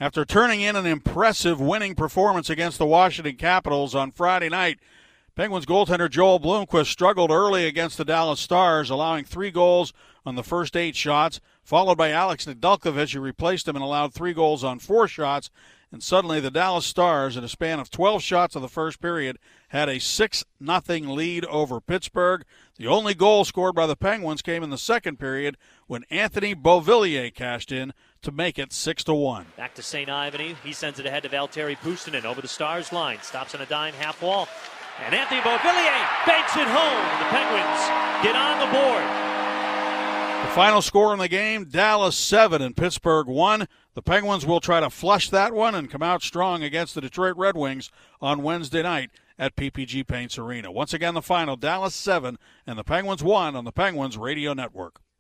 After turning in an impressive winning performance against the Washington Capitals on Friday night, Penguins goaltender Joel Blomqvist struggled early against the Dallas Stars, allowing 3 goals on the first 8 shots, followed by Alex Nedeljkovic, who replaced him and allowed 3 goals on 4 shots. And suddenly the Dallas Stars, in a span of 12 shots of the first period, had a 6-0 lead over Pittsburgh. The only goal scored by the Penguins came in the second period when Anthony Beauvillier cashed in to make it 6-1. Back to St. Ivany. He sends it ahead to Valtteri Puustinen over the Stars line. Stops on a dime half wall. And Anthony Beauvillier banks it home. The Penguins get on the board. The final score in the game, Dallas 7 and Pittsburgh 1. The Penguins will try to flush that one and come out strong against the Detroit Red Wings on Wednesday night at PPG Paints Arena. Once again, the final, Dallas 7 and the Penguins 1 on the Penguins Radio Network.